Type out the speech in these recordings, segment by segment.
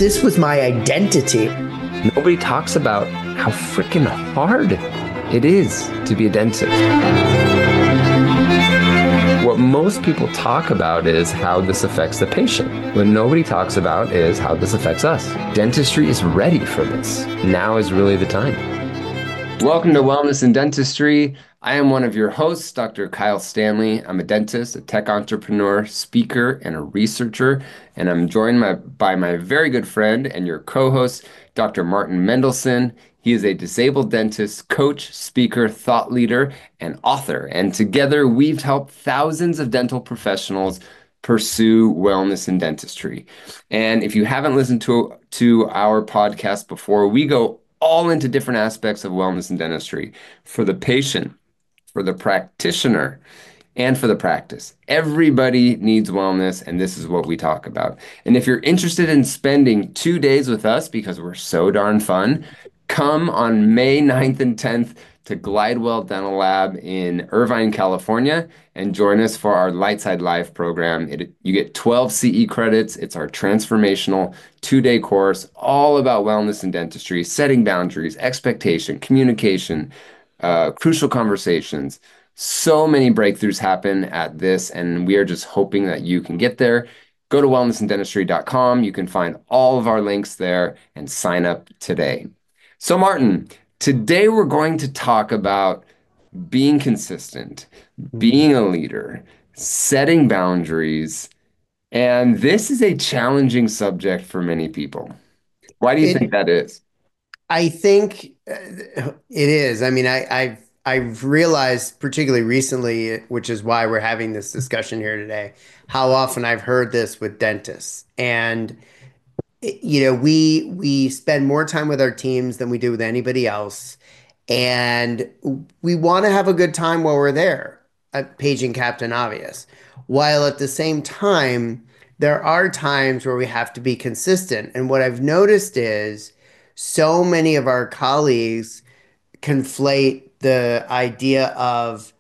this was my identity. Nobody talks about how freaking hard it is to be a dentist. What most people talk about is how this affects the patient. What nobody talks about is how this affects us. Dentistry is ready for this. Now is really the time. Welcome to Wellness in Dentistry. I am one of your hosts, Dr. Kyle Stanley. I'm a dentist, a tech entrepreneur, speaker, and a researcher. And I'm joined by my very good friend and your co-host, Dr. Martin Mendelson. He is a disabled dentist, coach, speaker, thought leader, and author. And together we've helped thousands of dental professionals pursue wellness in dentistry. And if you haven't listened to our podcast before, we go all into different aspects of wellness in dentistry for the patient, for the practitioner, and for the practice. Everybody needs wellness, and this is what we talk about. And if you're interested in spending 2 days with us because we're so darn fun, come on May 9th and 10th to Glidewell Dental Lab in Irvine, California, and join us for our Lightside Live program. You get 12 CE credits. It's our transformational 2-day course, all about wellness and dentistry, setting boundaries, expectation, communication, crucial conversations. So many breakthroughs happen at this, and we are just hoping that you can get there. Go to wellnessindentistry.com. You can find all of our links there and sign up today. So, Martin, today we're going to talk about being consistent, being a leader, setting boundaries, and this is a challenging subject for many people. Why do you think that is? I think it is. I mean, I've realized, particularly recently, which is why we're having this discussion here today, how often I've heard this with dentists. And we spend more time with our teams than we do with anybody else, and we want to have a good time while we're there, paging Captain Obvious. While at the same time, there are times where we have to be consistent. And what I've noticed is so many of our colleagues conflate the idea of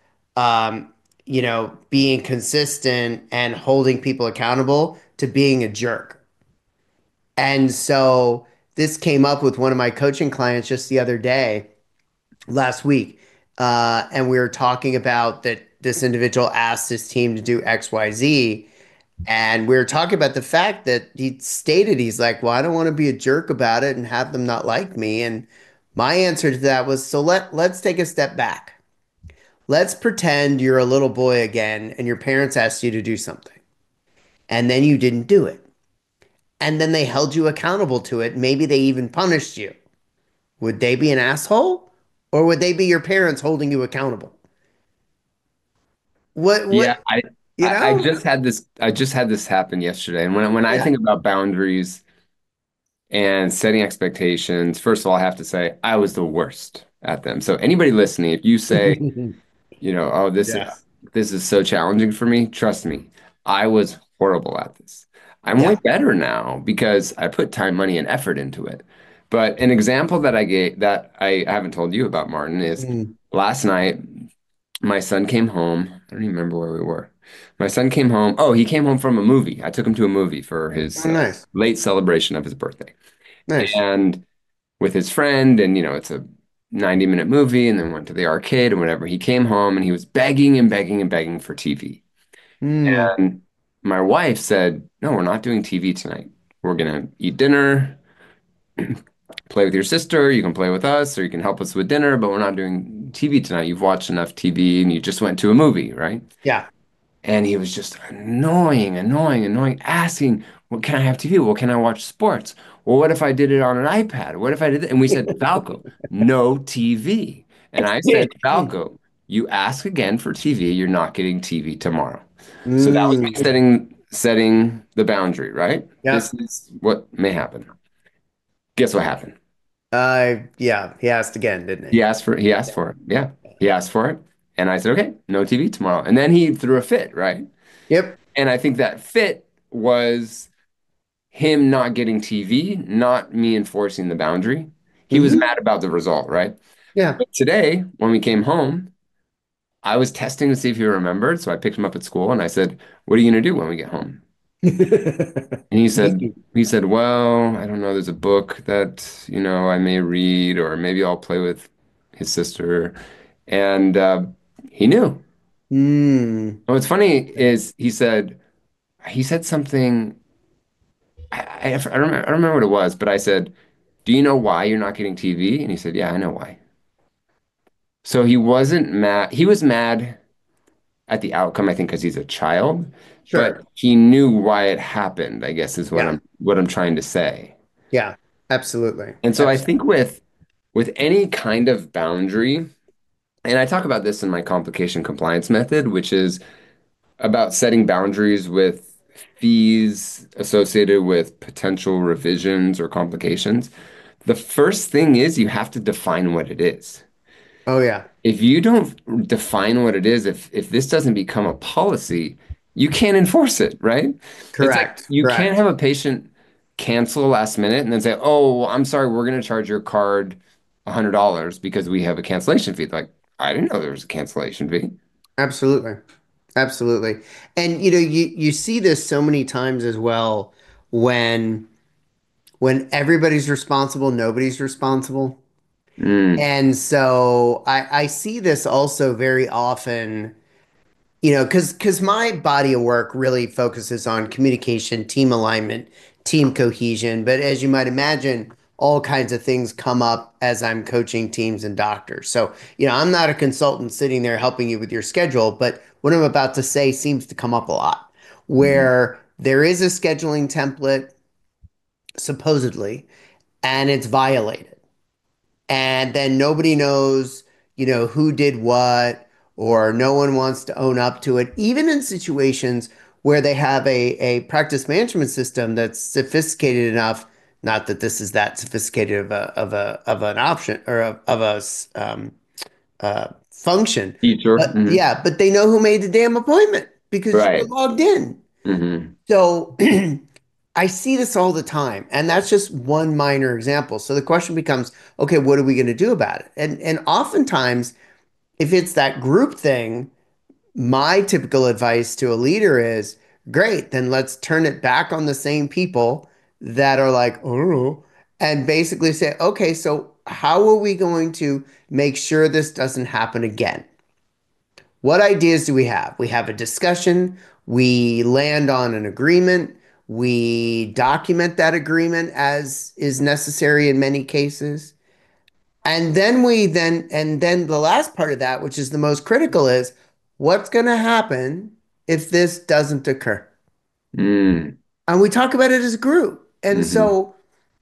being consistent and holding people accountable to being a jerk. And so this came up with one of my coaching clients just the other day, last week. And we were talking about that this individual asked his team to do XYZ. And we were talking about the fact that he stated, he's like, well, I don't want to be a jerk about it and have them not like me. And my answer to that was, so let's take a step back. Let's pretend you're a little boy again and your parents asked you to do something and then you didn't do it. And then they held you accountable to it. Maybe they even punished you. Would they be an asshole? Or would they be your parents holding you accountable? Yeah, What, you I know? just had this happen yesterday. And when I Yeah. think about boundaries and setting expectations, first of all, I have to say I was the worst at them. So anybody listening, if you say, oh, Yeah. this is so challenging for me, trust me, I was horrible at this. I'm way Yeah. better now because I put time, money, and effort into it. But an example that I gave that I haven't told you about, Martin, is Mm. last night my son came home. I don't even remember where we were. My son came home. Oh, he came home from a movie. I took him to a movie for his Oh, nice. late celebration of his birthday. Nice. And with his friend, and it's a 90-minute movie, and then went to the arcade and whatever. He came home and he was begging and begging and begging for TV. Mm. And my wife said, "No, we're not doing TV tonight. We're gonna eat dinner, play with your sister. You can play with us, or you can help us with dinner, but we're not doing TV tonight. You've watched enough TV and you just went to a movie, right?" Yeah. And he was just annoying, annoying, annoying, asking, "Well, can I have TV? Well, can I watch sports? Well, what if I did it on an iPad? What if I did it?" And we said, "Falco, no TV." And I said, "Falco, you ask again for TV, you're not getting TV tomorrow." So that was me Mm. setting the boundary, right? Yeah. This is what may happen. Guess what happened? Yeah. He asked again, didn't he? He asked for it. Yeah. He asked for it. And I said, "Okay, no TV tomorrow." And then he threw a fit, right? Yep. And I think that fit was him not getting TV, not me enforcing the boundary. He was Hmm. mad about the result, right? Yeah. But today, when we came home, I was testing to see if he remembered. So I picked him up at school and I said, "What are you going to do when we get home?" And Easy. he said, well, I don't know, there's a book that, I may read, or maybe I'll play with his sister. And he knew. Mm, And what's funny is he said something, I don't remember what it was, but I said, do you know why you're not getting TV? And he said, yeah, I know why. So he wasn't mad. He was mad at the outcome, I think, because he's a child, but sure. he knew why it happened, I guess is Yeah. what I'm trying to say. Yeah. Absolutely. And so I Absolutely. think with any kind of boundary, and I talk about this in my complication compliance method, which is about setting boundaries with fees associated with potential revisions or complications. The first thing is you have to define what it is. Oh, yeah. If you don't define what it is, if this doesn't become a policy, you can't enforce it, right? It's like Correct. you can't Correct. have a patient cancel last minute and then say, "Oh, well, I'm sorry, we're going to charge your card $100 because we have a cancellation fee." Like, I didn't know there was a cancellation fee. Absolutely. Absolutely. And you see this so many times as well when everybody's responsible, nobody's responsible. Mm, And so I see this also very often, because my body of work really focuses on communication, team alignment, team cohesion. But as you might imagine, all kinds of things come up as I'm coaching teams and doctors. So, I'm not a consultant sitting there helping you with your schedule, but what I'm about to say seems to come up a lot, mhm. where there is a scheduling template, supposedly, and it's violated, and then nobody knows, who did what, or no one wants to own up to it, even in situations where they have a practice management system that's sophisticated enough. Not that this is that sophisticated of an option or function, Teacher. but yeah, but they know who made the damn appointment because you were Right. logged in. Hmm. So I see this all the time, and that's just one minor example. So the question becomes, okay, what are we going to do about it? And oftentimes, if it's that group thing, my typical advice to a leader is, great, then let's turn it back on the same people that are like, oh, and basically say, okay, so how are we going to make sure this doesn't happen again? What ideas do we have? We have a discussion, we land on an agreement, we document that agreement as is necessary in many cases. And then the last part of that, which is the most critical, is what's going to happen if this doesn't occur? Mm, And we talk about it as a group. And hmm. so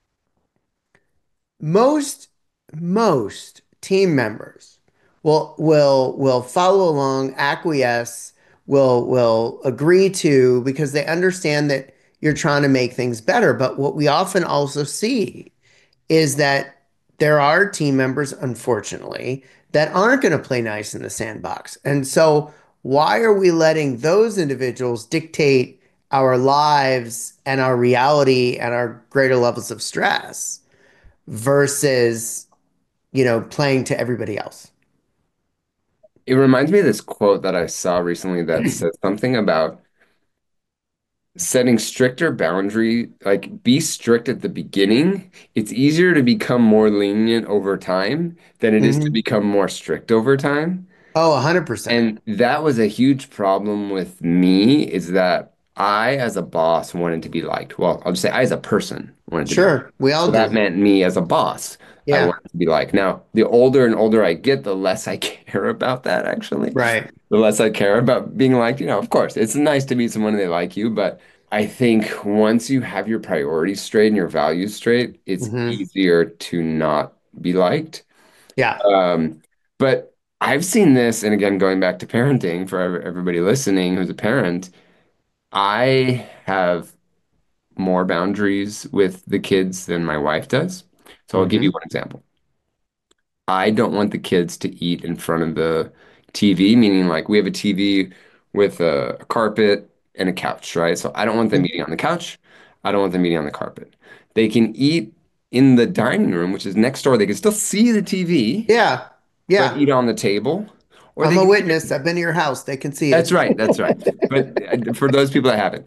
most most team members will follow along, acquiesce, will agree to, because they understand that you're trying to make things better. But what we often also see is that there are team members, unfortunately, that aren't going to play nice in the sandbox. And so why are we letting those individuals dictate our lives and our reality and our greater levels of stress versus, playing to everybody else? It reminds me of this quote that I saw recently that says something about setting stricter boundary, like be strict at the beginning. It's easier to become more lenient over time than it is to Hmm. become more strict over time. Oh, 100%. And that was a huge problem with me is that I, as a boss, wanted to be liked. Well, I'll just say I, as a person, wanted to be liked. Sure, we all So that do. meant me as a boss, I Yeah, wanted to be liked. Now, the older and older I get, the less I care about that, actually. right. The less I care about being liked. Of course, it's nice to meet someone and they like you, but I think once you have your priorities straight and your values straight, it's Hmm. easier to not be liked. Yeah. But I've seen this, and again, going back to parenting for everybody listening who's a parent, I have more boundaries with the kids than my wife does. So I'll give you Hmm. one example. I don't want the kids to eat in front of the TV, meaning like we have a TV with a carpet and a couch, right? So I don't want them eating on the couch. I don't want them eating on the carpet. They can eat in the dining room, which is next door. They can still see the TV, Yeah. but Yeah. eat on the table, or I'm they a can witness. I've been to your house. They can see That's it. right. That's right. But for those people that haven't,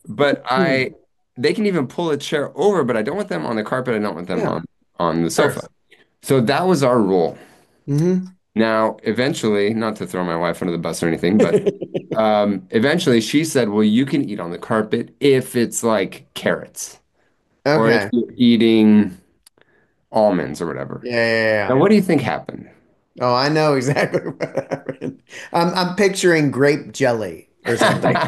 but Hmm. they can even pull a chair over, but I don't want them on the carpet. I don't want them Yeah, of on the course. sofa. So that was our rule. Hmm. Now, eventually, not to throw my wife under the bus or anything, but eventually she said, well, you can eat on the carpet if it's like carrots or if Okay. you're eating almonds or whatever. Yeah, yeah, Now, yeah. what do you think happened? Oh, I know exactly what happened. I'm picturing grape jelly or something.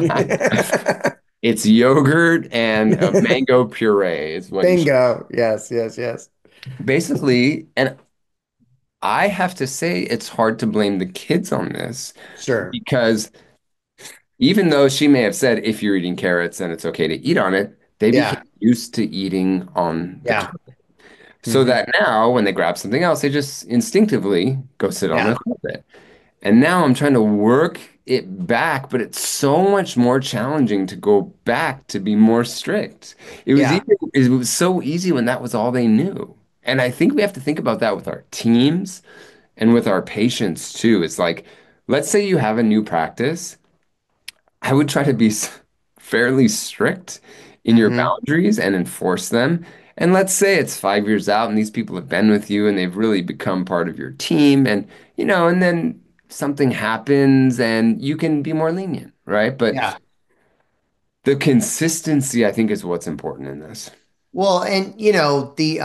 It's yogurt and a mango puree is what you should. Bingo. Yes, yes, yes. Basically, and I have to say it's hard to blame the kids on this Sure. because even though she may have said if you're eating carrots then it's okay to eat on it, they became Yeah, used to eating on the yeah. carpet. So Hmm. that now when they grab something else, they just instinctively go sit on the Yeah, carpet. And now I'm trying to work it back, but it's so much more challenging to go back to be more strict. yeah. It was so easy when that was all they knew. And I think we have to think about that with our teams and with our patients too. It's like, let's say you have a new practice. I would try to be fairly strict in your Hmm. boundaries and enforce them. And let's say it's 5 years out and these people have been with you and they've really become part of your team. And, and then something happens and you can be more lenient, right? But Yeah. the consistency, I think, is what's important in this. Well, and the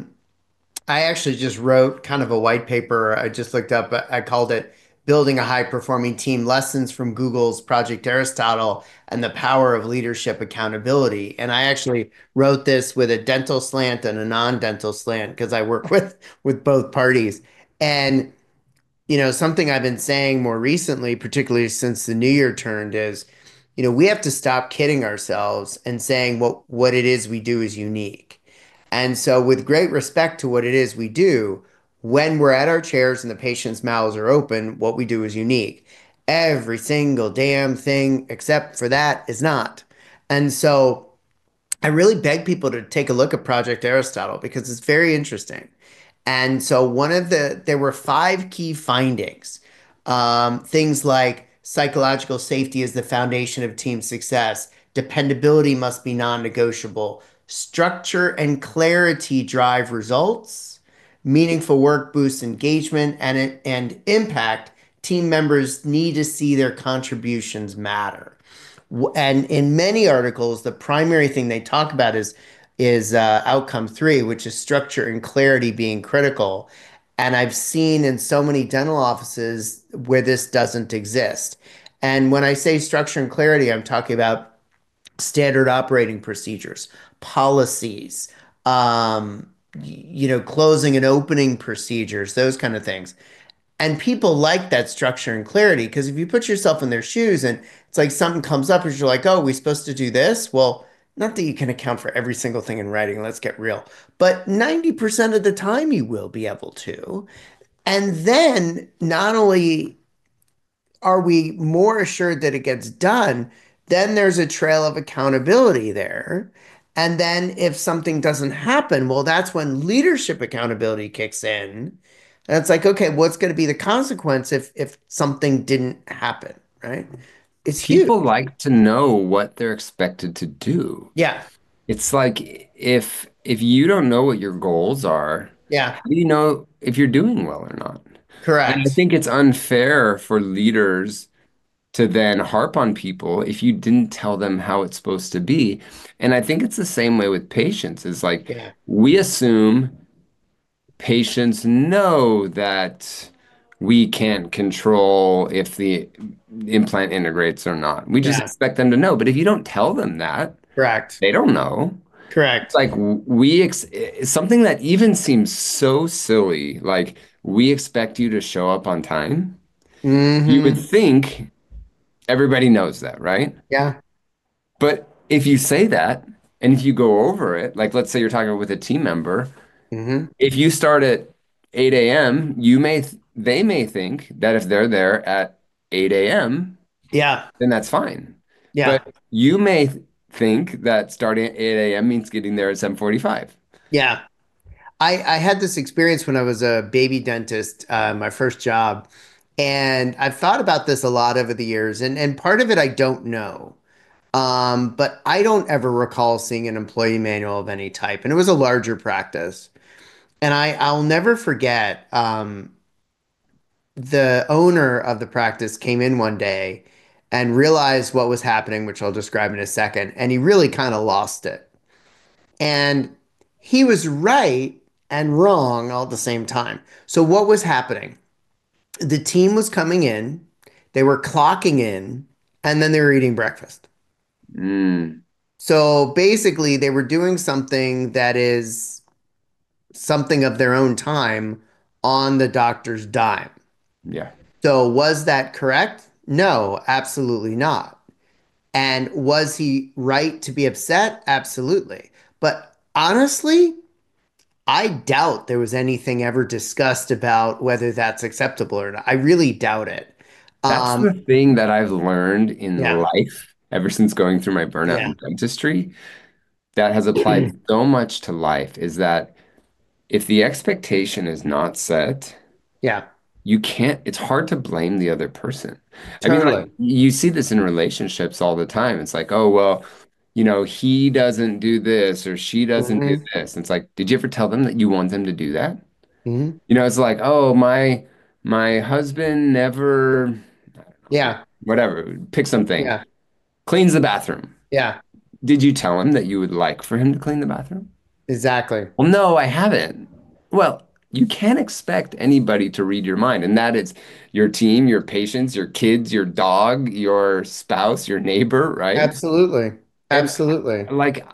I actually just wrote kind of a white paper. I just looked up, I called it Building a High Performing Team Lessons from Google's Project Aristotle and the Power of Leadership Accountability. And I actually wrote this with a dental slant and a non-dental slant because I work with both parties. And something I've been saying more recently, particularly since the new year turned, is, we have to stop kidding ourselves and saying what it is we do is unique. And so, with great respect to what it is we do, when we're at our chairs and the patient's mouths are open, what we do is unique. Every single damn thing except for that is not. And so, I really beg people to take a look at Project Aristotle because it's very interesting. And so there were five key findings. Things like psychological safety is the foundation of team success. Dependability must be non-negotiable. Structure and clarity drive results. Meaningful work boosts engagement and impact. Team members need to see their contributions matter. And in many articles, the primary thing they talk about is outcome three, which is structure and clarity being critical. And I've seen in so many dental offices where this doesn't exist. And when I say structure and clarity, I'm talking about standard operating procedures, policies, closing and opening procedures, those kind of things. And people like that structure and clarity because if you put yourself in their shoes and it's like something comes up and you're like, oh, we supposed to do this? Well, not that you can account for every single thing in writing, let's get real. But 90% of the time you will be able to. And then not only are we more assured that it gets done, then there's a trail of accountability there. And then if something doesn't happen, well, that's when leadership accountability kicks in. And it's like, okay, what's going to be the consequence if something didn't happen, right? It's huge. People like to know what they're expected to do. Yeah. It's like if you don't know what your goals are, Yeah. how do you know if you're doing well or not? And I Correct. think it's unfair for leaders to then harp on people if you didn't tell them how it's supposed to be. And I think it's the same way with patients. It's like Yeah. we assume patients know that we can't control if the implant integrates or not. We just Yeah. expect them to know. But if you don't tell them that, Correct. they don't know. Correct. Like something that even seems so silly, like we expect you to show up on time. You would Hmm. think everybody knows that, right? Yeah. But if you say that and if you go over it, like let's say you're talking with a team member, Hmm. if you start at 8 a.m., they may think that if they're there at 8 a.m., Yeah. then that's fine. Yeah. But you may think that starting at 8 a.m. means getting there at 7:45. Yeah. I had this experience when I was a baby dentist, my first job, and I've thought about this a lot over the years, and part of it I don't know. But I don't ever recall seeing an employee manual of any type, and it was a larger practice. And I'll never forget, the owner of the practice came in one day and realized what was happening, which I'll describe in a second, and he really kind of lost it. And he was right and wrong all at the same time. So what was happening? The team was coming in, they were clocking in, and then they were eating breakfast. Mm, So basically, they were doing something that is something of their own time on the doctor's dime. yeah. So was that correct? No, absolutely not. And was he right to be upset? Absolutely. But honestly, I doubt there was anything ever discussed about whether that's acceptable or not. I really doubt it. That's Um, the thing that I've learned in yeah, life ever since going through my burnout yeah, in dentistry that has applied so much to life is that if the expectation is not set, yeah, you can't, it's hard to blame the other person. I mean, like, totally. you see this in relationships all the time. It's like, oh, well, he doesn't do this or she doesn't do Hmm. this. And it's like, did you ever tell them that you want them to do that? Hmm. It's like, oh, my husband never, Yeah, whatever, pick something, yeah, cleans the bathroom. yeah, Did you tell him that you would like for him to clean the bathroom? exactly. Well, no, I haven't. Well, you can't expect anybody to read your mind, and that is your team, your patients, your kids, your dog, your spouse, your neighbor, right? Absolutely. And Absolutely. like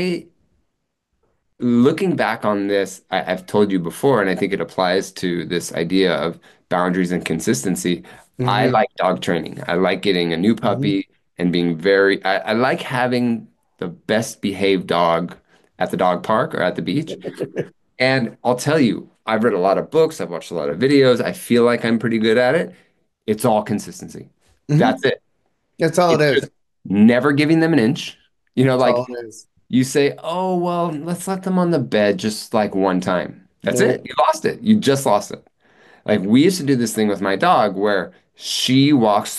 looking back on this, I've told you before, and I think it applies to this idea of boundaries and consistency. I Hmm. like dog training. I like getting a new Hmm. puppy and being I like having the best behaved dog at the dog park or at the beach. And I'll tell you, I've read a lot of books, I've watched a lot of videos. I feel like I'm pretty good at it. It's all consistency. Hmm. That's it. That's all it It's is. just never giving them an inch. That's Like all it is. you say, oh, well, let's let them on the bed just like one time. That's it. No. You lost it. You just lost it. Like we used to do this thing with my dog where she walks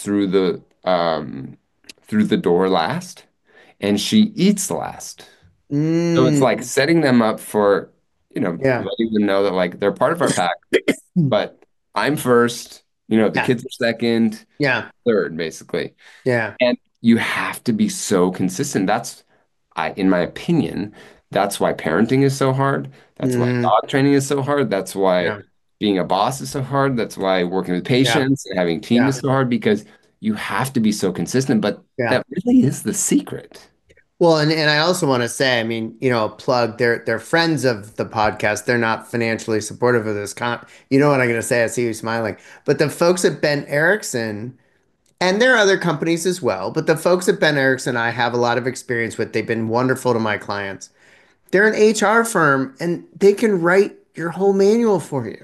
through the door last and she eats last. So it's like Mm. setting them up for, Yeah. letting them know that like they're part of our pack, but I'm first, the Yeah. kids are second, Yeah. third, basically. Yeah. And you have to be so consistent. In my opinion, that's why parenting is so hard. That's why Hmm. dog training is so hard. That's why Yeah. being a boss is so hard. That's why working with Yeah. patients and having team is Yeah. so hard because you have to be so consistent. But Yeah. that really is the secret. Well, and I also want to say, I mean, a plug, they're friends of the podcast. They're not financially supportive of this you know what I'm going to say? I see you smiling. But the folks at Ben Erickson, and there are other companies as well, but the folks at Ben Erickson I have a lot of experience with. They've been wonderful to my clients. They're an HR firm and they can write your whole manual for you.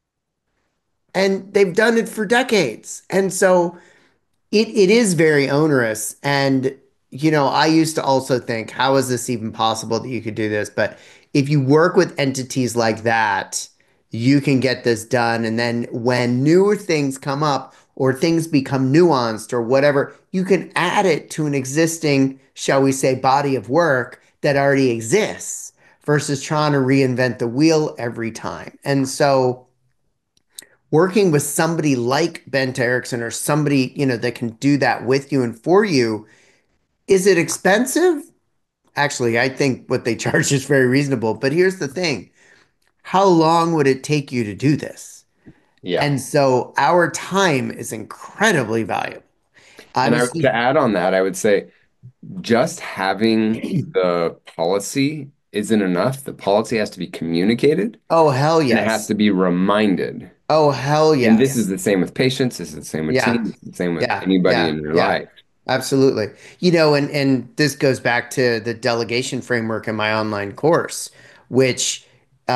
And they've done it for decades. And so it is very onerous. And, I used to also think, how is this even possible that you could do this? But if you work with entities like that, you can get this done. And then when newer things come up or things become nuanced or whatever, you can add it to an existing, shall we say, body of work that already exists versus trying to reinvent the wheel every time. And so working with somebody like Bent Erickson or somebody, that can do that with you and for you, is it expensive? Actually, I think what they charge is very reasonable. But here's the thing. How long would it take you to do this? Yeah. And so our time is incredibly valuable. And to Obviously, add on that, I would say just having the policy isn't enough. The policy has to be communicated oh, hell and it has yes. to be reminded. Oh, hell And this is yes. the same with patients. This is the same with Yeah. teams. It's the same with Yeah. anybody Yeah. in your Yeah. life. Absolutely. And this goes back to the delegation framework in my online course, which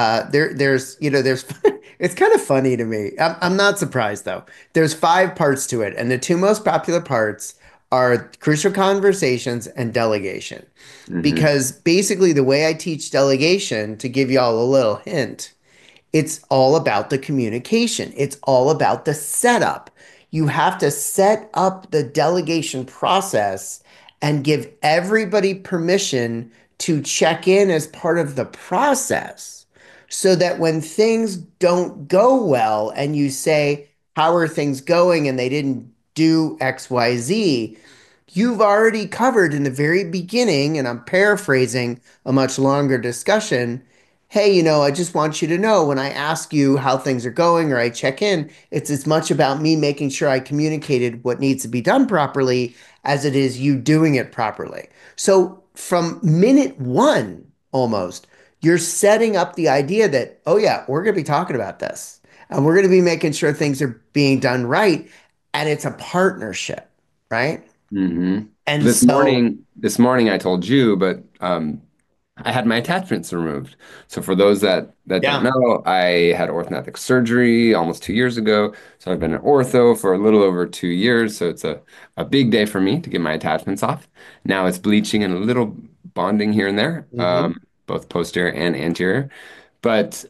there's it's kind of funny to me. I'm not surprised though. There's five parts to it, and the two most popular parts are crucial conversations and delegation. Hmm. Because basically the way I teach delegation, to give y'all a little hint, it's all about the communication. It's all about the setup. You have to set up the delegation process and give everybody permission to check in as part of the process so that when things don't go well and you say, how are things going? And they didn't do XYZ, you've already covered in the very beginning, and I'm paraphrasing a much longer discussion. Hey, I just want you to know when I ask you how things are going or I check in, it's as much about me making sure I communicated what needs to be done properly as it is you doing it properly. So from minute one, almost, you're setting up the idea that, oh, yeah, we're going to be talking about this and we're going to be making sure things are being done right. And it's a partnership, right? Hmm. And This so, morning, this morning I told you, but I had my attachments removed. So for those that don't yeah. know, I had orthodontic surgery almost 2 years ago. So I've been an ortho for a little over 2 years. So it's a big day for me to get my attachments off. Now it's bleaching and a little bonding here and there, Hmm. both posterior and anterior. But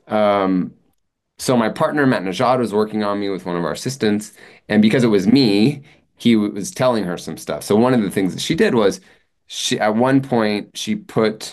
so my partner, Matt Najad, was working on me with one of our assistants, and because it was me, he was telling her some stuff. So one of the things that she did was at one point she put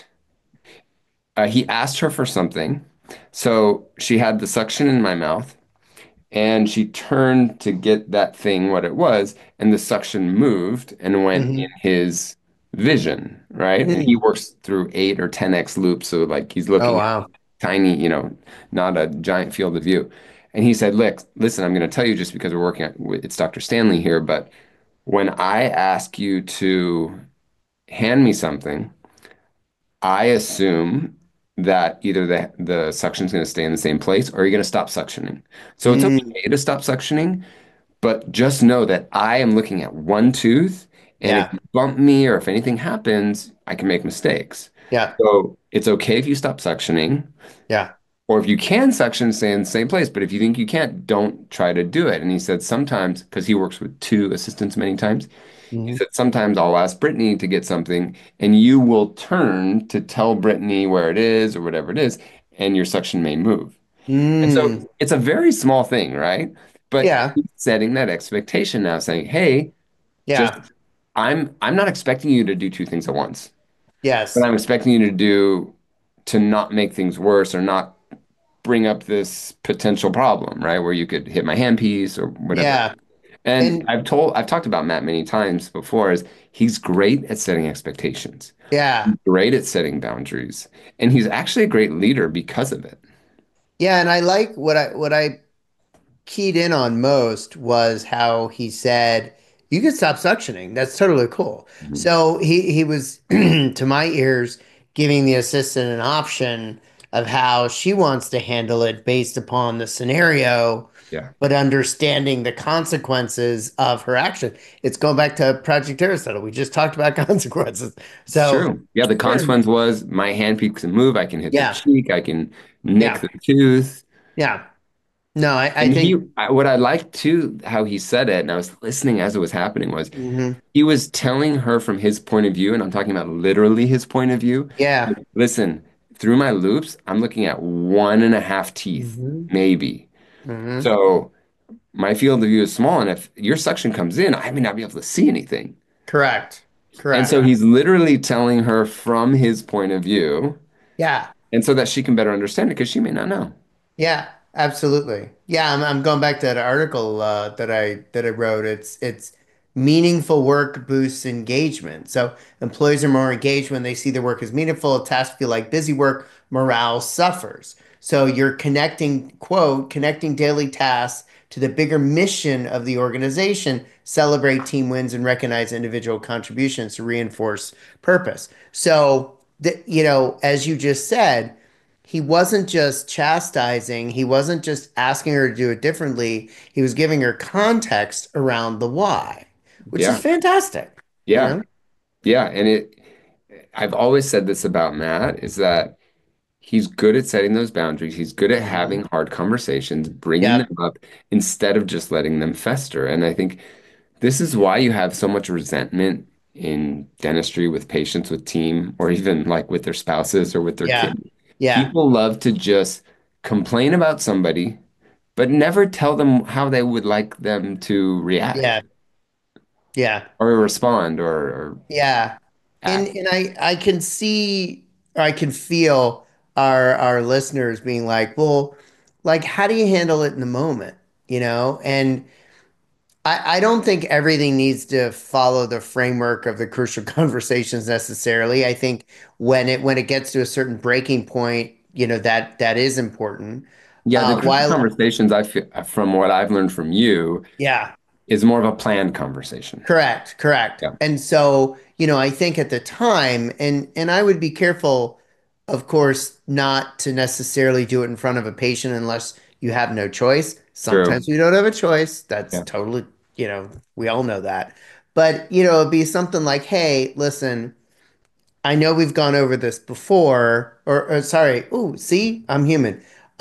he asked her for something. So she had the suction in my mouth and she turned to get that thing, what it was, and the suction moved and went in Hmm. his vision, right? And he Hmm. works through 8 or 10x loops. So like he's Oh, looking at wow. tiny, not a giant field of view. And he said, Look, listen, I'm going to tell you just because we're working it's Dr. Stanley here, but when I ask you to hand me something, I assume that either the suction's going to stay in the same place or you're going to stop suctioning. So it's Mm, okay to stop suctioning, but just know that I am looking at one tooth, and if yeah. you bump me or if anything happens, I can make mistakes. Yeah. So it's okay if you stop suctioning, Yeah. or if you can suction, stay in the same place. But if you think you can't, don't try to do it. And he said sometimes, because he works with two assistants many times, he Hmm. said sometimes I'll ask Brittany to get something, and you will turn to tell Brittany where it is or whatever it is, and your suction may move. And so Mm, it's a very small thing, right? But yeah. he's setting that expectation now, saying, "Hey, just Yeah. I'm not expecting you to do two things at once, but Yes. I'm expecting you to not make things worse or not bring up this potential problem, right? Where you could hit my handpiece or whatever." Yeah. And And I've talked about Matt many times before, is he's great at setting expectations, yeah. great at setting boundaries, and he's actually a great leader because of it. Yeah. And I like what I keyed in on most was how he said, you can stop suctioning. That's totally cool. Mhm. So he was, to my ears, giving the assistant an option of how she wants to handle it based upon the scenario, Yeah, but understanding the consequences of her action. It's going back to Project Aristotle. We just talked about consequences. it's So, true. Yeah, the consequence was my handpiece can move. I can hit the yeah, cheek. I can nick yeah, the tooth. yeah. No, I And think, what I liked too, how he said it, and I was listening as it was happening, was mhm, he was telling her from his point of view, and I'm talking about literally his point of view. yeah. Listen, through my loops, I'm looking at 1.5 teeth, Hmm. maybe. Hmm. So my field of view is small, and if your suction comes in, I may not be able to see anything. Correct. And Correct. so he's literally telling her from his point of view, Yeah. and so that she can better understand it because she may not know. Yeah, absolutely. Yeah, I'm going back to that article that I wrote. It's meaningful work boosts engagement. So employees are more engaged when they see their work as meaningful. Tasks feel like busy work, morale suffers. So you're connecting, quote, connecting daily tasks to the bigger mission of the organization, celebrate team wins and recognize individual contributions to reinforce purpose. So as you just said, he wasn't just chastising, he wasn't just asking her to do it differently. He was giving her context around the why, which is Yeah, fantastic, you yeah, know? yeah. I've always said this about Matt is that he's good at setting those boundaries. He's good at Mhm. having hard conversations, bringing Yep. them up instead of just letting them fester. And I think this is why you have so much resentment in dentistry with patients, with team, or even like with their spouses or with their Yeah. kids. Yeah. People love to just complain about somebody, but never tell them how they would like them to react. Yeah. Yeah. or respond or Yeah. And act. I can see or I can feel our listeners being like, well, like how do you handle it in the moment? You know? And I don't think everything needs to follow the framework of the crucial conversations necessarily. I think when it gets to a certain breaking point, that is important. Yeah, the crucial While conversations I feel from what I've learned from you yeah, is more of a planned conversation. correct, correct. Yeah, And so, I think at the time, and I would be careful, of course, not to necessarily do it in front of a patient unless you have no choice. true. Sometimes we don't have a choice. That's Yeah. totally, we all know that. But, it'd be something like, hey, listen, I know we've gone over this before, or sorry, oh, see, I'm human.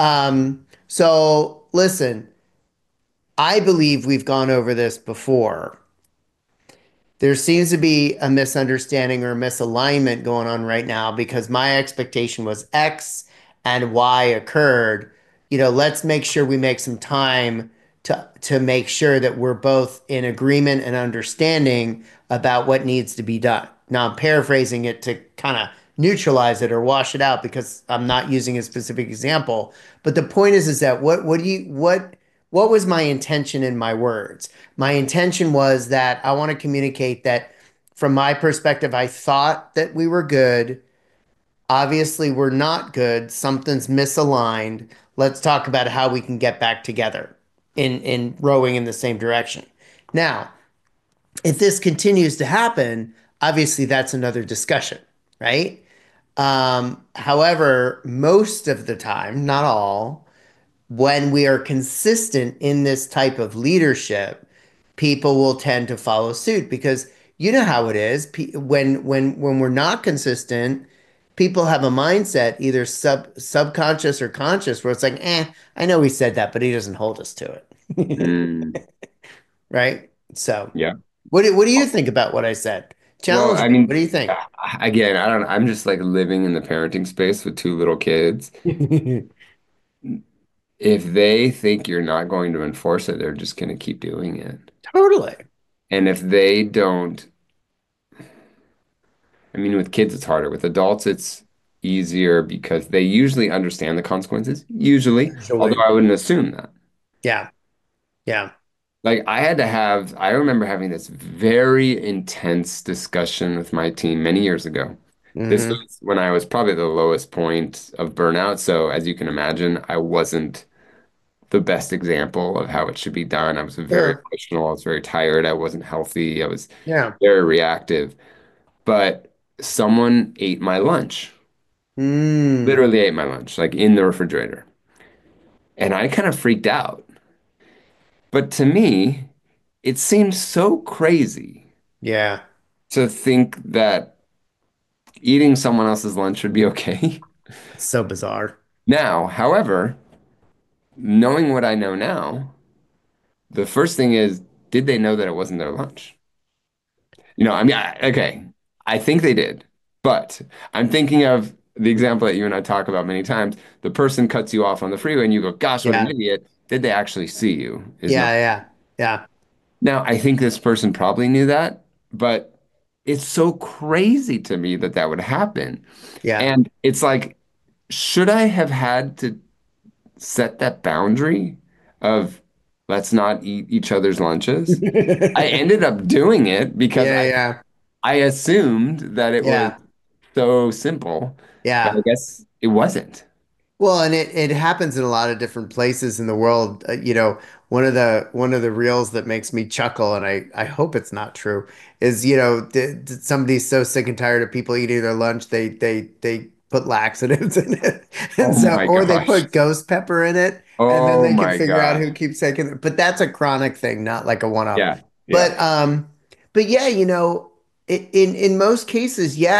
So listen, I believe we've gone over this before. There seems to be a misunderstanding or a misalignment going on right now because my expectation was X and Y occurred. Let's make sure we make some time to make sure that we're both in agreement and understanding about what needs to be done. Now I'm paraphrasing it to kind of neutralize it or wash it out because I'm not using a specific example. But the point is that what was my intention in my words? My intention was that I want to communicate that from my perspective, I thought that we were good. Obviously, we're not good. Something's misaligned. Let's talk about how we can get back together in rowing in the same direction. Now, if this continues to happen, obviously that's another discussion, right? However, most of the time, not all, when we are consistent in this type of leadership, people will tend to follow suit because you know how it is. When we're not consistent, people have a mindset, either subconscious or conscious, where it's like, I know he said that, but he doesn't hold us to it. Mm, Right? So, yeah. what do you think about what I said? Well, Challenge I me. What mean, do you think? again, I don't, I'm just like living in the parenting space with two little kids. If they think you're not going to enforce it, they're just going to keep doing it. Totally. And if they don't, I mean, with kids, it's harder. With adults, it's easier because they usually understand the consequences, usually, although Usually. I wouldn't assume that. Yeah. Yeah. Like, I remember having this very intense discussion with my team many years ago. This Hmm. was when I was probably the lowest point of burnout. So, as you can imagine, I wasn't the best example of how it should be done. I was very Sure. emotional. I was very tired. I wasn't healthy. I was Yeah. very reactive. But someone ate my lunch, Mm. literally ate my lunch, like in the refrigerator. And I kind of freaked out. But to me, it seemed so crazy Yeah. to think that eating someone else's lunch would be okay. It's so bizarre. Now, however, knowing what I know now, the first thing is, did they know that it wasn't their lunch? I mean, okay, I think they did, but I'm thinking of the example that you and I talk about many times. The person cuts you off on the freeway and you go, gosh, what an Yeah. idiot. Did they actually see you? Is Yeah. not. Yeah. Yeah. Now, I think this person probably knew that, but it's so crazy to me that that would happen. Yeah. And it's like, should I have had to set that boundary of let's not eat each other's lunches? I ended up doing it because Yeah. Yeah. I assumed that it was Yeah. so simple, but I Yeah. guess it wasn't. Well, and it happens in a lot of different places in the world. One of the reels that makes me chuckle, and I hope it's not true, is somebody's so sick and tired of people eating their lunch, they put laxatives in it, and Oh so my or they gosh. put ghost pepper in it, and then Oh they can my figure out gosh. who keeps taking it. But that's a chronic thing, not like a one-off. Yeah. Yeah. But yeah, in most cases, yeah,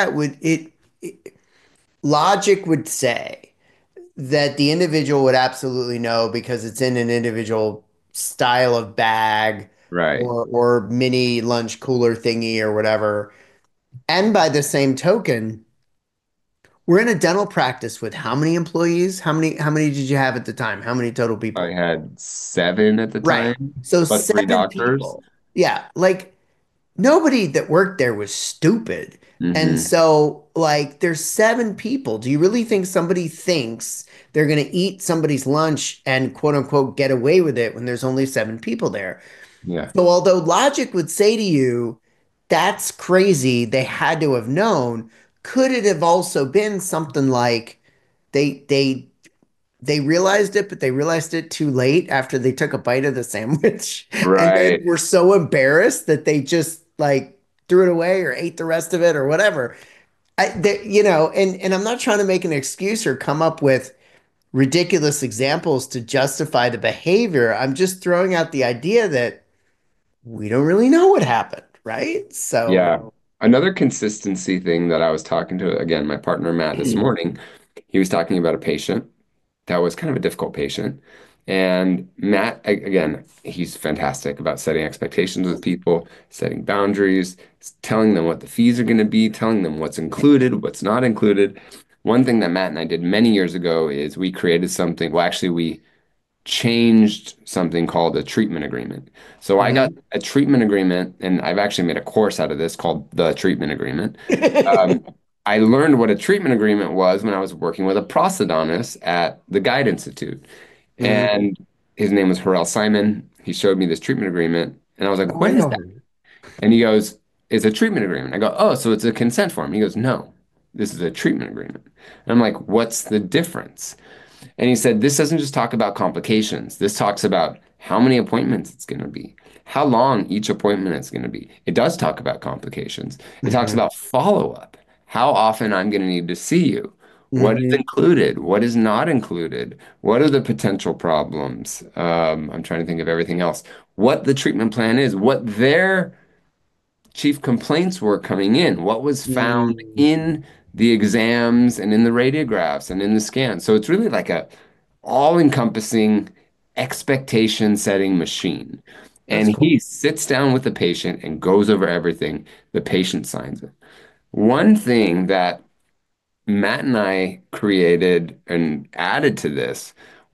logic would say that the individual would absolutely know because it's in an individual style of bag Right. or mini lunch cooler thingy or whatever. And by the same token, we're in a dental practice with how many employees? How many did you have at the time? How many total I people? had 7 at the Right. time, So plus 3 seven doctors. people. Yeah, like nobody that worked there was stupid. And Hmm. so, like, there's seven people. Do you really think somebody thinks they're going to eat somebody's lunch and quote unquote get away with it when there's only seven people there? Yeah. So, although logic would say to you, that's crazy, they had to have known, could it have also been something like they they they realized it, but they realized it too late after they took a bite of the sandwich and then Right. were so embarrassed that they just like threw it away or ate the rest of it or whatever. And I'm not trying to make an excuse or come up with ridiculous examples to justify the behavior. I'm just throwing out the idea that we don't really know what happened, right? So, Yeah. Another consistency thing that I was talking to, again, my partner Matt this morning, he was talking about a patient that was kind of a difficult patient. And Matt, again, he's fantastic about setting expectations with people, setting boundaries, telling them what the fees are going to be, telling them what's included, what's not included. One thing that Matt and I did many years ago is we created something. Well, actually, we changed something called a treatment agreement. So I got mhm. a treatment agreement, and I've actually made a course out of this called the treatment agreement. Um, I learned what a treatment agreement was when I was working with a prosthodontist at the Guide Institute. Mhm. And his name was Harel Simon. He showed me this treatment agreement, and I was like, Oh, I "What is know that?" her. And he goes, "It's a treatment agreement." I go, "Oh, so it's a consent form." He goes, "No, this is a treatment agreement." And I'm like, "What's the difference?" And he said, this doesn't just talk about complications. This talks about how many appointments it's going to be, how long each appointment is going to be. It does talk about complications. It talks Mhm. about follow-up, how often I'm going to need to see you, what is Mhm. included, what is not included, what are the potential problems. I'm trying to think of everything else, what the treatment plan is, what their chief complaints were coming in, what was found Mhm. in the exams and in the radiographs and in the scans. So it's really like a all-encompassing expectation setting machine. That's And cool. he sits down with the patient and goes over everything. The patient signs it. One thing that Matt and I created and added to this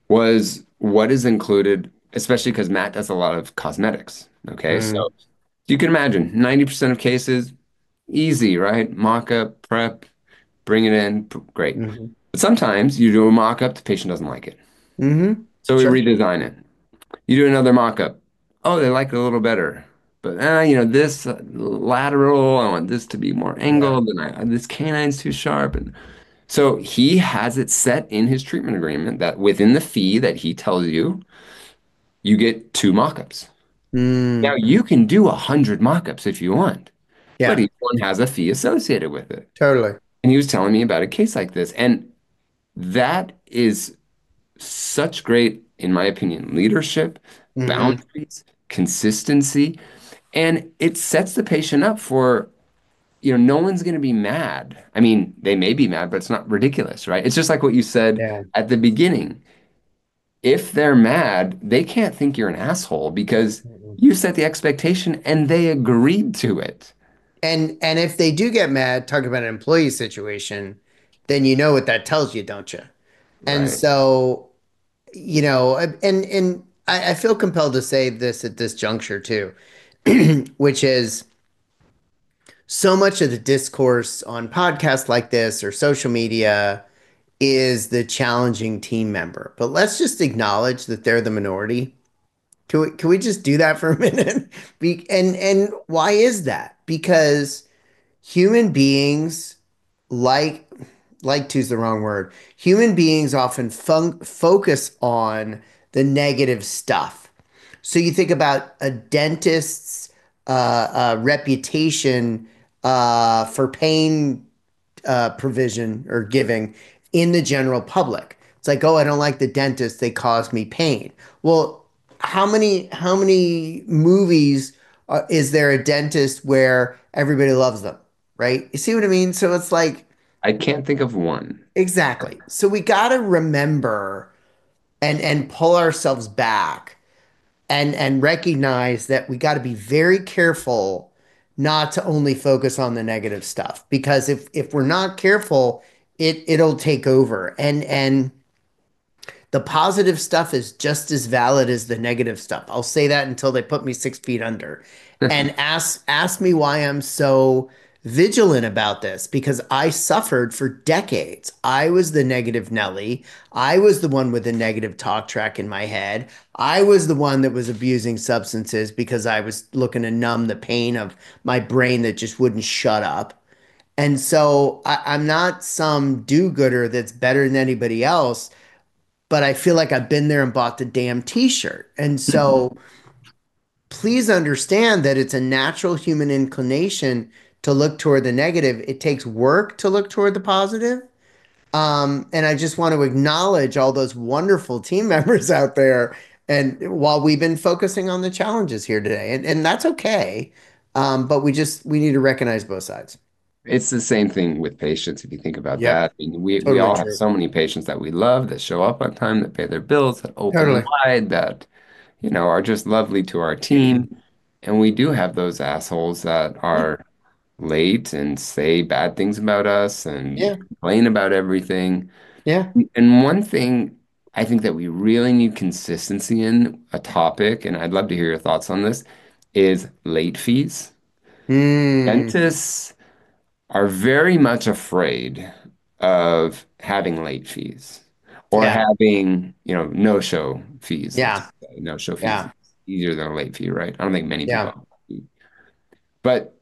was what is included, especially because Matt does a lot of cosmetics. Okay, so Mhm. you can imagine 90% of cases, easy, right? Mock-up, prep, bring it in, great. Mhm. But sometimes you do a mock-up, the patient doesn't like it. Mhm. So we Sure. redesign it. You do another mock-up. Oh, they like it a little better. But this lateral, I want this to be more Yeah. angled, and this canine's too sharp. And so he has it set in his treatment agreement that within the fee that he tells you, you get two mock-ups. Now Mm. you can do 100 mock-ups if you want, but Yeah. each one has a fee associated with it. Totally. And he was telling me about a case like this. And that is such great, in my opinion, leadership, Mhm. boundaries, consistency, and it sets the patient up for, no one's going to be mad. I mean, they may be mad, but it's not ridiculous, right? It's just like what you said Yeah. at the beginning. If they're mad, they can't think you're an asshole because Mhm. you set the expectation and they agreed to it. And if they do get mad, talk about an employee situation, then you know what that tells you, don't you? And Right. so, and I feel compelled to say this at this juncture too, which is so much of the discourse on podcasts like this or social media is the challenging team member. But let's just acknowledge that they're the minority. Can we just do that for a minute? And why is that? Because human beings like to is the wrong word. Human beings often focus on the negative stuff. So you think about a dentist's reputation for pain provision or giving in the general public. It's like, oh, I don't like the dentist; they cause me pain. Well, how many movies is there a dentist where everybody loves them, right? You see what I mean? So it's like I can't think of one. exactly. So we got to remember and pull ourselves back and recognize that we got to be very careful not to only focus on the negative stuff because if we're not careful, it'll take over. And the positive stuff is just as valid as the negative stuff. I'll say that until they put me 6 feet under. And ask me why I'm so vigilant about this because I suffered for decades. I was the negative Nelly. I was the one with the negative talk track in my head. I was the one that was abusing substances because I was looking to numb the pain of my brain that just wouldn't shut up. And so I'm not some do-gooder that's better than anybody else, but I feel like I've been there and bought the damn t-shirt. And so please understand that it's a natural human inclination to look toward the negative. It takes work to look toward the positive. And I just want to acknowledge all those wonderful team members out there. And while we've been focusing on the challenges here today, and that's okay. But we need to recognize both sides. It's the same thing with patients if you think about Yep, that. I mean, we totally all have true. so many patients that we love that show up on time, that pay their bills, that open Totally. wide, that are just lovely to our team. And we do have those assholes that Yeah, are late and say bad things about us and yeah, complain about everything. yeah. And one thing I think that we really need consistency in a topic, and I'd love to hear your thoughts on this, is late fees. Hmm. Dentists are very much afraid of having late fees or Yeah, having, no-show fees, let's yeah, say. No-show fees is yeah, easier than a late fee, right? I don't think many people yeah. have. But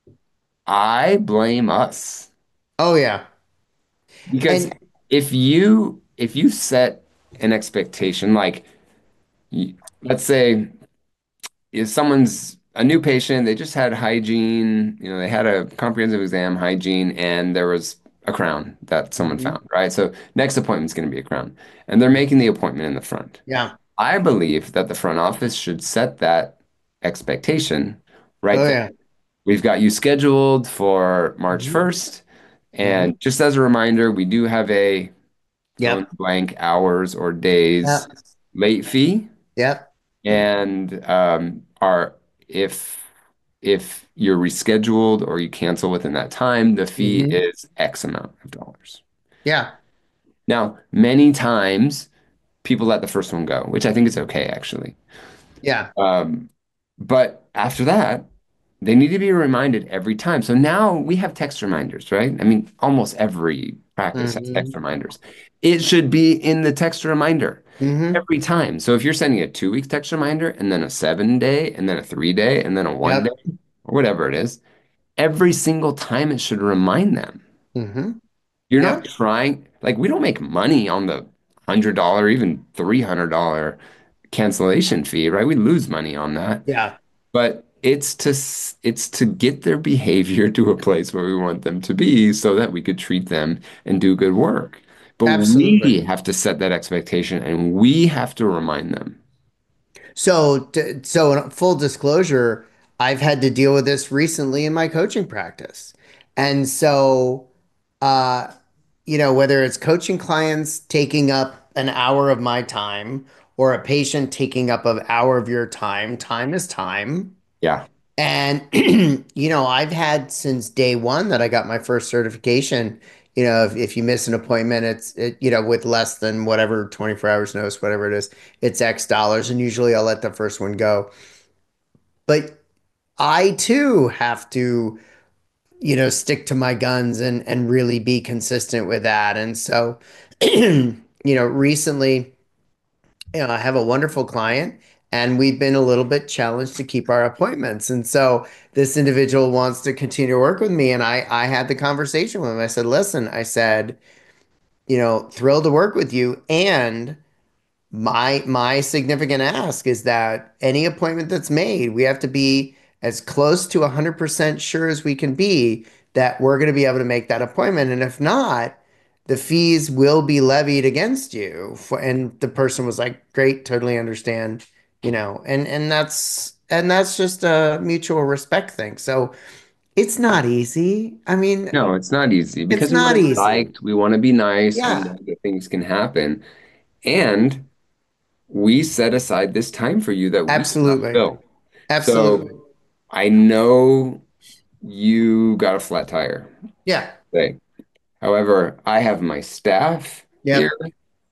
I blame us Oh yeah. because And if you set an expectation like let's say if someone's a new patient, they just had hygiene, they had a comprehensive exam, hygiene, and there was a crown that someone Mhm. found, right? So next appointment's going to be a crown, and they're making the appointment in the front. Yeah. I believe that the front office should set that expectation right Oh there. yeah. We've got you scheduled for March Hmm. 1st, Hmm. and just as a reminder, we do have a fill in Yep. the blank hours or days Yep. late fee. Yep. And are if you're rescheduled or you cancel within that time, the fee Hmm. is X amount of dollars. Yeah. Now, many times people let the first one go, which I think is okay actually. Yeah. Um, but after that, they need to be reminded every time. So now we have text reminders, right? I mean, almost every practice has text Hmm. reminders. It should be in the text reminder Hmm. every time. So if you're sending a 2 week text reminder and then a 7 day and then a 3 day and then a 1 day Yep. or whatever it is, every single time it should remind them. Hmm. You're not Yep. trying, like, we don't make money on the $100, even $300 cancellation fee, right? We lose money on that. Yeah. But it's to get their behavior to a place where we want them to be so that we could treat them and do good work. But Absolutely. we have to set that expectation and we have to remind them. So in full disclosure, I've had to deal with this recently in my coaching practice. And so, uh, whether it's coaching clients taking up an hour of my time or a patient taking up an hour of your time, time is time. Yeah. And, I've had since day one that I got my first certification, if you miss an appointment, with less than whatever, 24 hours notice, whatever it is, it's X dollars. And usually I'll let the first one go. But I too have to, stick to my guns and really be consistent with that. And so, recently, I have a wonderful client and we've been a little bit challenged to keep our appointments. And so this individual wants to continue to work with me. And I had the conversation with him. I said, listen, I said, thrilled to work with you. And my significant ask is that any appointment that's made, we have to be as close to 100% sure as we can be that we're going to be able to make that appointment. And if not, the fees will be levied against you. And the person was like, "Great, totally understand," and that's just a mutual respect thing. So it's not easy. I mean, No, it's not easy it's because we not want to be easy. liked, we want to be nice, we Yeah, know that things can happen. And we set aside this time for you that we cannot absolutely. fill. Absolutely. So I know you got a flat tire Yeah. today. However, I have my staff here. Yep.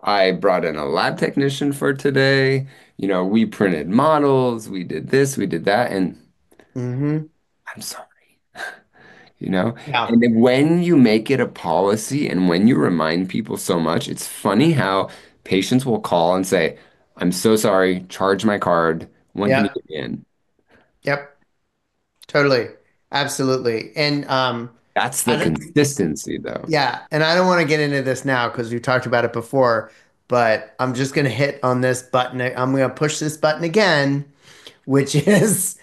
I brought in a lab technician for today. We printed models, we did this, we did that, and Hmm. I'm sorry. you know? Yeah. And then when you make it a policy and when you remind people so much, it's funny how patients will call and say, I'm so sorry, charge my card. When can you Yeah. get me in? Yep. Totally. Absolutely. And That's the I don't, consistency, though. yeah, and I don't want to get into this now because we talked about it before, but I'm just going to hit on this button. I'm going to push this button again, which is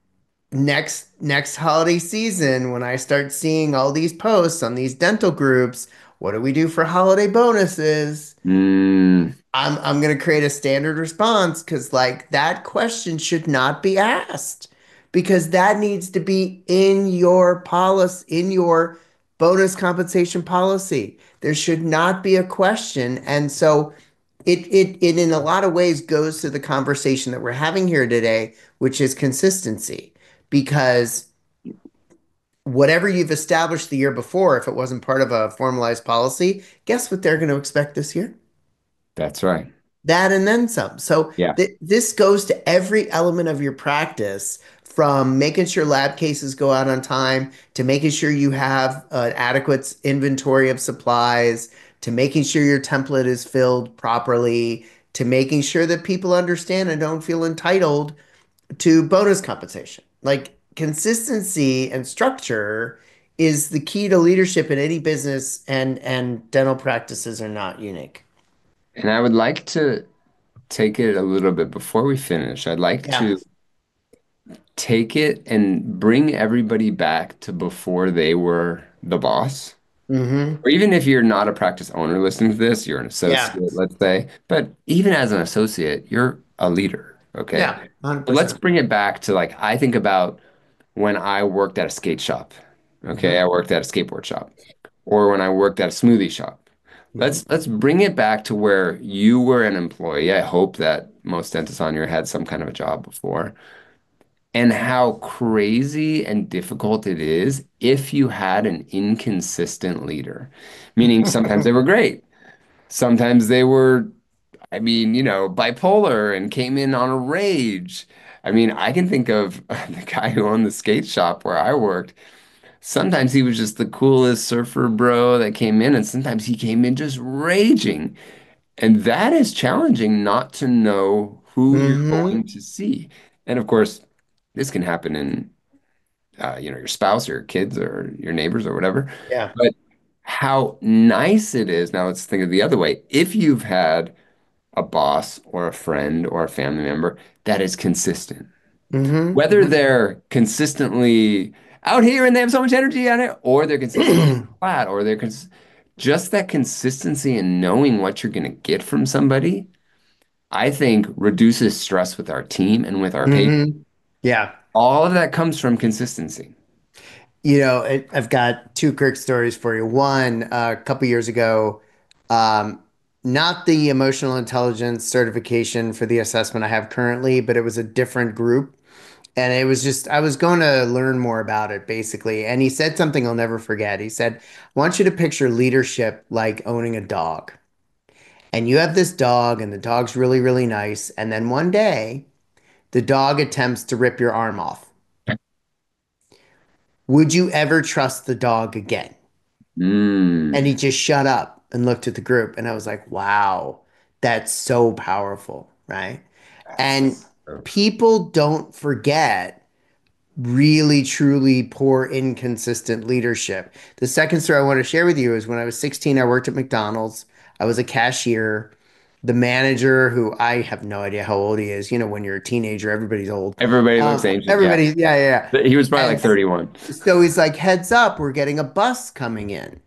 next holiday season when I start seeing all these posts on these dental groups. What do we do for holiday bonuses? Mm, I'm gonna create a standard response because like that question should not be asked because that needs to be in your policy, in your bonus compensation policy. There should not be a question. And so it in a lot of ways goes to the conversation that we're having here today, which is consistency. Because whatever you've established the year before, if it wasn't part of a formalized policy, guess what they're going to expect this year? that's right. That and then some. So Yeah. this goes to every element of your practice, from making sure lab cases go out on time to making sure you have an adequate inventory of supplies to making sure your template is filled properly to making sure that people understand and don't feel entitled to bonus compensation. Like consistency and structure is the key to leadership in any business, and dental practices are not unique. And I would like to take it a little bit before we finish. I'd like Yeah. to take it and bring everybody back to before they were the boss. Hmm. Or even if you're not a practice owner listening to this, you're an Yeah. associate, let's say. But even as an associate, you're a leader, okay? Yeah, But let's 100%. bring it back to like I think about when I worked at a skate shop. Okay, I Hmm. worked at a skateboard shop. Or when I worked at a smoothie shop. Hmm. Let's bring it back to where you were an employee. I hope that most dentists on here had some kind of a job before. And how crazy and difficult it is if you had an inconsistent leader. Meaning sometimes they were great. Sometimes they were, bipolar and came in on a rage. I can think of the guy who owned the skate shop where I worked. Sometimes he was just the coolest surfer bro that came in, and sometimes he came in just raging. And that is challenging not to know who you're Hmm. going to see. And of course, this can happen in, your spouse or your kids or your neighbors or whatever. Yeah. But how nice it is. Now let's think of the other way. If you've had a boss or a friend or a family member that is consistent, whether Hmm. they're consistently out here and they have so much energy on it, or they're consistently Hmm. flat, or just that consistency and knowing what you're going to get from somebody, I think reduces stress with our team and with our patients. Yeah. All of that comes from consistency. I've got two quick stories for you. One, a couple years ago, um, not the emotional intelligence certification for the assessment I have currently, but it was a different group. And it was just, I was going to learn more about it basically. And he said something I'll never forget. He said, I want you to picture leadership like owning a dog. And you have this dog, and the dog's really, really nice. And then one day, the dog attempts to rip your arm off. Would you ever trust the dog again? And he Mm, just shut up and looked at the group. And I was like, wow, that's so powerful, right? And that's so people don't forget really, truly poor, inconsistent leadership. The second story I want to share with you is when I was 16, I worked at McDonald's. I was a cashier. The manager, who I have no idea how old he is, when you're a teenager, everybody's old. everybody looks ancient. Yeah. Everybody, yeah, yeah, He was yeah. probably like And 31. so he's like, heads up, we're getting a bus coming in.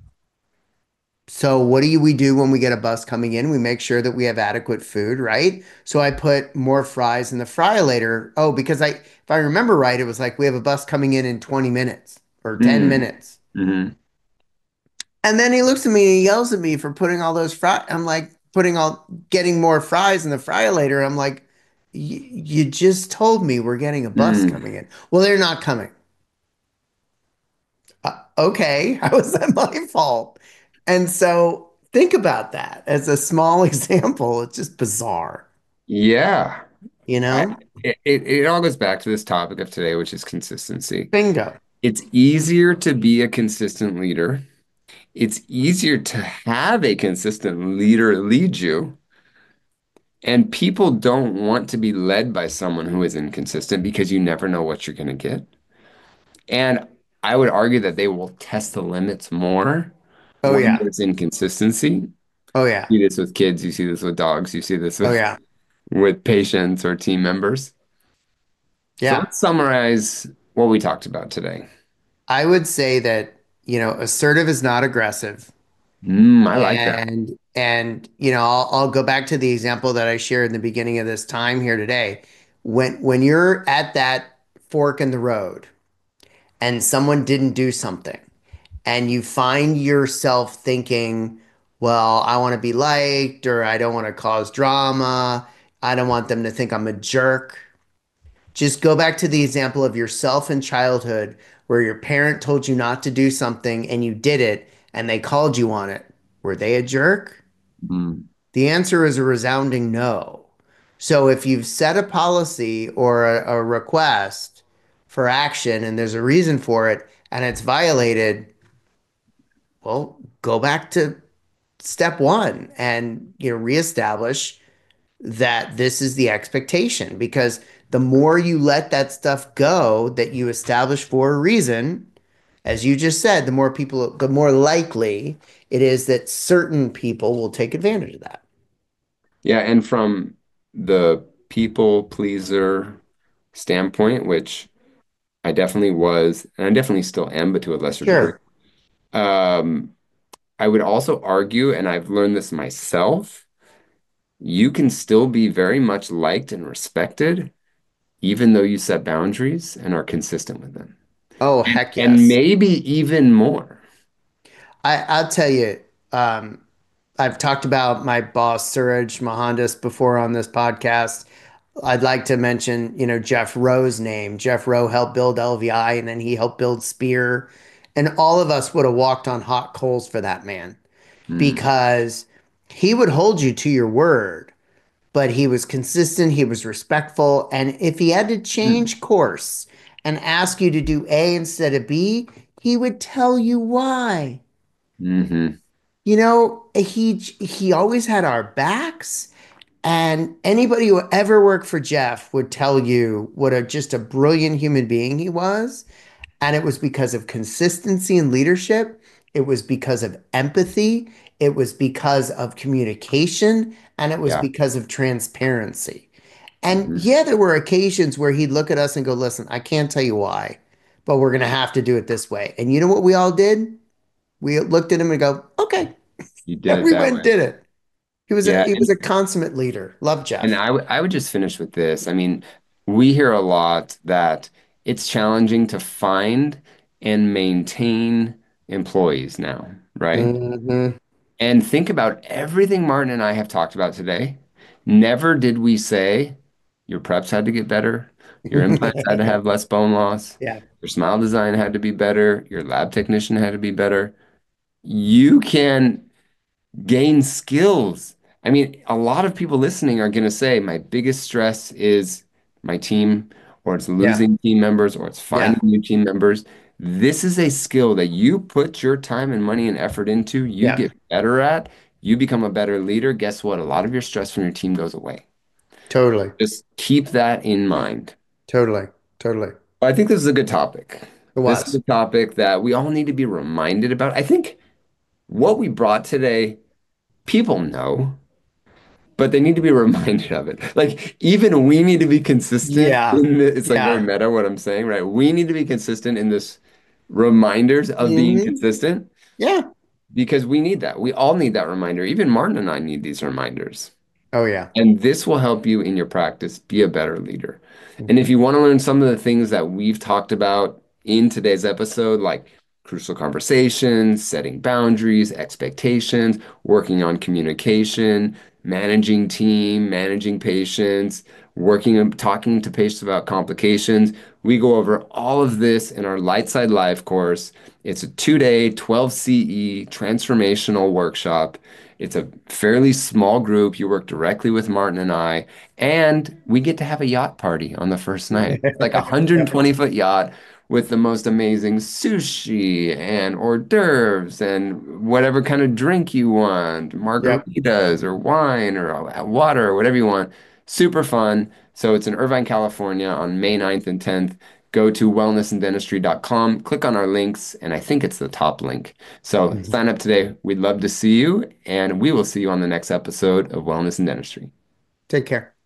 So what do we do when we get a bus coming in? We make sure that we have adequate food, right? So I put more fries in the fry later. Oh, because if I remember right, it was like we have a bus coming in 20 minutes or 10 Mm, minutes. hmm And then he looks at me and he yells at me for putting all those fries. I'm like, getting more fries in the fry later. I'm like, you just told me we're getting a bus mm. coming in. Well, they're not coming. Okay, how is that my fault? And so Think about that as a small example. It's just bizarre, Yeah. you I, know? it all goes back to this topic of today, which is consistency. Bingo. It's easier to be a consistent leader. It's easier to have a consistent leader lead you. And people don't want to be led by someone who is inconsistent because you never know what you're going to get. And I would argue that they will test the limits more Oh when yeah. there's inconsistency. Oh yeah. You see this with kids, you see this with dogs, you see this Oh with, yeah. with patients or team members. So Yeah. let's summarize what we talked about today. I would say that, assertive is not aggressive. I like that. And I'll go back to the example that I shared in the beginning of this time here today. When you're at that fork in the road and someone didn't do something and you find yourself thinking, well, I want to be liked or I don't want to cause drama. I don't want them to think I'm a jerk. Just go back to the example of yourself in childhood where your parent told you not to do something and you did it and they called you on it. Were they a jerk? Mm, The answer is a resounding no. So if you've set a policy or a request for action and there's a reason for it and it's violated, well, go back to step one and reestablish that this is the expectation because the more you let that stuff go that you establish for a reason, as you just said, the more likely it is that certain people will take advantage of that. yeah, and from the people pleaser standpoint, which I definitely was, and I definitely still am, but to a lesser degree. Sure. Um, I would also argue, and I've learned this myself, you can still be very much liked and respected, even though you set boundaries and are consistent with them. Oh, heck And yes. maybe even more. I'll tell you, um, I've talked about my boss, Suraj Mohandas, before on this podcast. I'd like to mention, Jeff Rowe's name. Jeff Rowe helped build LVI and then he helped build Spear. And all of us would have walked on hot coals for that man Mm, because he would hold you to your word, but he was consistent, he was respectful. And if he had to mm, change course and ask you to do A instead of B, he would tell you why. hmm He always had our backs. And anybody who ever worked for Jeff would tell you what just a brilliant human being he was. And it was because of consistency and leadership. It was because of empathy. It was because of communication. And it was Yeah. because of transparency. And hmm yeah, there were occasions where he'd look at us and go, listen, I can't tell you why, but we're going to have to do it this way. And you know what we all did? We looked at him and go, okay. You did And it we that went and way. did it. He was a Yeah. he was a consummate leader. Love And Jeff. I would just finish with this. I mean, we hear a lot that it's challenging to find and maintain employees now, right? Hmm. And think about everything Martin and I have talked about today. Never did we say your preps had to get better, your implants had to have less bone loss, Yeah, your smile design had to be better, your lab technician had to be better. You can gain skills. I mean, a lot of people listening are going to say, my biggest stress is my team, or it's yeah, losing team members, or it's yeah, finding new team members. This is a skill that you put your time and money and effort into, you yeah. get better at, you become a better leader. Guess what? A lot of your stress from your team goes away. Totally, Just keep that in mind. totally, totally. I think this is a good topic. It This is a was. topic that we all need to be reminded about. I think what we brought today, people know. But they need to be reminded of it. Like even we need to be consistent Yeah, in the, it's like very yeah. meta what I'm saying, right? We need to be consistent in this reminders of being Hmm. consistent Yeah. because we need that. We all need that reminder. Even Martin and I need these reminders. Oh yeah. And this will help you in your practice be a better leader. And Hmm. if you want to learn some of the things that we've talked about in today's episode, like crucial conversations, setting boundaries, expectations, working on communication, managing team, managing patients, working and talking to patients about complications. We go over all of this in our Light Side Live course. It's a 2-day, 12 CE transformational workshop. It's a fairly small group. You work directly with Martin and I, and we get to have a yacht party on the first night. It's like a Yep. 120-foot yacht with the most amazing sushi and hors d'oeuvres and whatever kind of drink you want, Yep. margaritas or wine or water or whatever you want. Super fun. So it's in Irvine, California on May 9th and 10th. Go to wellnessanddentistry.com, click on our links, and I think it's the top link. So Mhm. sign up today. We'd love to see you, and we will see you on the next episode of Wellness and Dentistry. Take care.